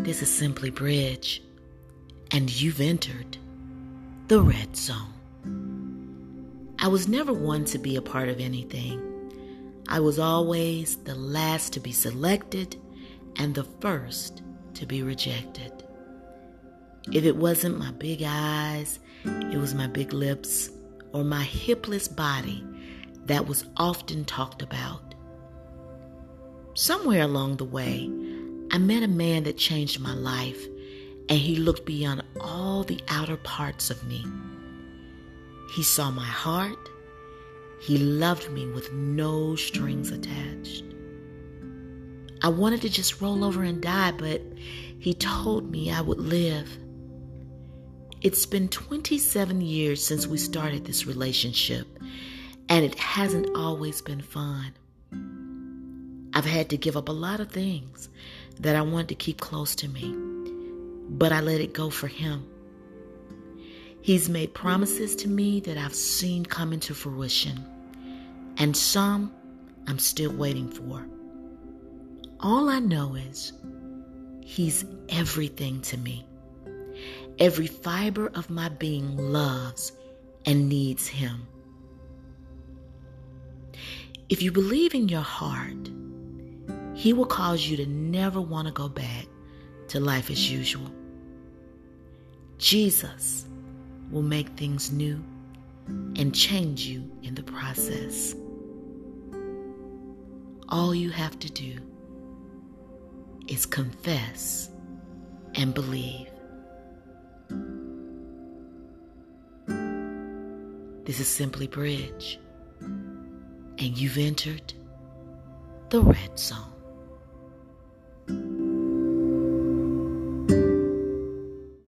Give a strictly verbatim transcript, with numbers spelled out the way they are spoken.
This is Simply Bridge, and you've entered the red zone. I was never one to be a part of anything. I was always the last to be selected and the first to be rejected. If it wasn't my big eyes, it was my big lips or my hipless body that was often talked about. Somewhere along the way, I met a man that changed my life, and he looked beyond all the outer parts of me. He saw my heart. He loved me with no strings attached. I wanted to just roll over and die, but he told me I would live. It's been twenty-seven years since we started this relationship, and it hasn't always been fun. I've had to give up a lot of things that I wanted to keep close to me, but I let it go for him. He's made promises to me that I've seen come into fruition, and some I'm still waiting for. All I know is he's everything to me. Every fiber of my being loves and needs him. If you believe in your heart, he will cause you to never want to go back to life as usual. Jesus will make things new and change you in the process. All you have to do is confess and believe. This is Simply Bridge, and you've entered the red zone.